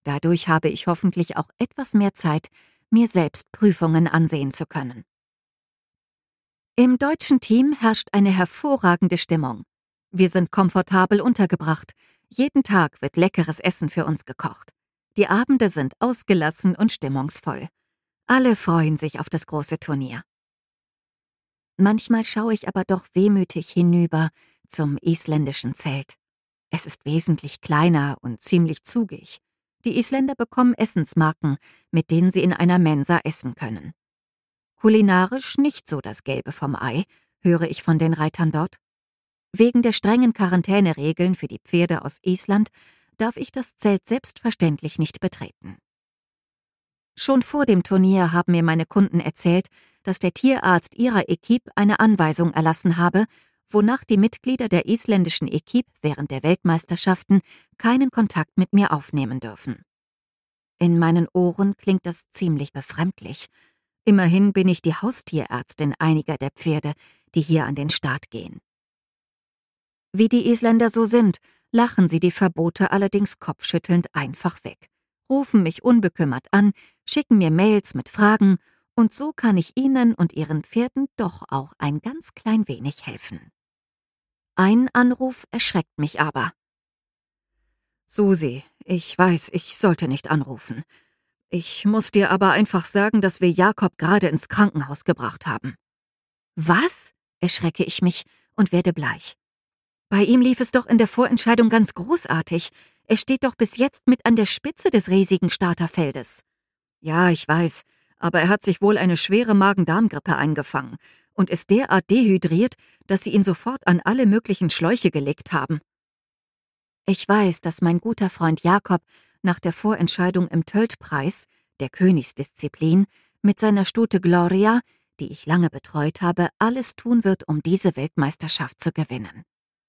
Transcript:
Dadurch habe ich hoffentlich auch etwas mehr Zeit, mir selbst Prüfungen ansehen zu können. Im deutschen Team herrscht eine hervorragende Stimmung. Wir sind komfortabel untergebracht. Jeden Tag wird leckeres Essen für uns gekocht. Die Abende sind ausgelassen und stimmungsvoll. Alle freuen sich auf das große Turnier. Manchmal schaue ich aber doch wehmütig hinüber zum isländischen Zelt. Es ist wesentlich kleiner und ziemlich zugig. Die Isländer bekommen Essensmarken, mit denen sie in einer Mensa essen können. Kulinarisch nicht so das Gelbe vom Ei, höre ich von den Reitern dort. Wegen der strengen Quarantäneregeln für die Pferde aus Island darf ich das Zelt selbstverständlich nicht betreten. Schon vor dem Turnier haben mir meine Kunden erzählt, dass der Tierarzt ihrer Equipe eine Anweisung erlassen habe, wonach die Mitglieder der isländischen Equipe während der Weltmeisterschaften keinen Kontakt mit mir aufnehmen dürfen. In meinen Ohren klingt das ziemlich befremdlich. Immerhin bin ich die Haustierärztin einiger der Pferde, die hier an den Start gehen. Wie die Isländer so sind, lachen sie die Verbote allerdings kopfschüttelnd einfach weg, rufen mich unbekümmert an, schicken mir Mails mit Fragen, und so kann ich ihnen und ihren Pferden doch auch ein ganz klein wenig helfen. Ein Anruf erschreckt mich aber. Susi, ich weiß, ich sollte nicht anrufen. Ich muss dir aber einfach sagen, dass wir Jakob gerade ins Krankenhaus gebracht haben. Was? Erschrecke ich mich und werde bleich. Bei ihm lief es doch in der Vorentscheidung ganz großartig. Er steht doch bis jetzt mit an der Spitze des riesigen Starterfeldes. Ja, ich weiß, aber er hat sich wohl eine schwere Magen-Darm-Grippe eingefangen und ist derart dehydriert, dass sie ihn sofort an alle möglichen Schläuche gelegt haben. Ich weiß, dass mein guter Freund Jakob nach der Vorentscheidung im Töltpreis, der Königsdisziplin, mit seiner Stute Gloria, die ich lange betreut habe, alles tun wird, um diese Weltmeisterschaft zu gewinnen.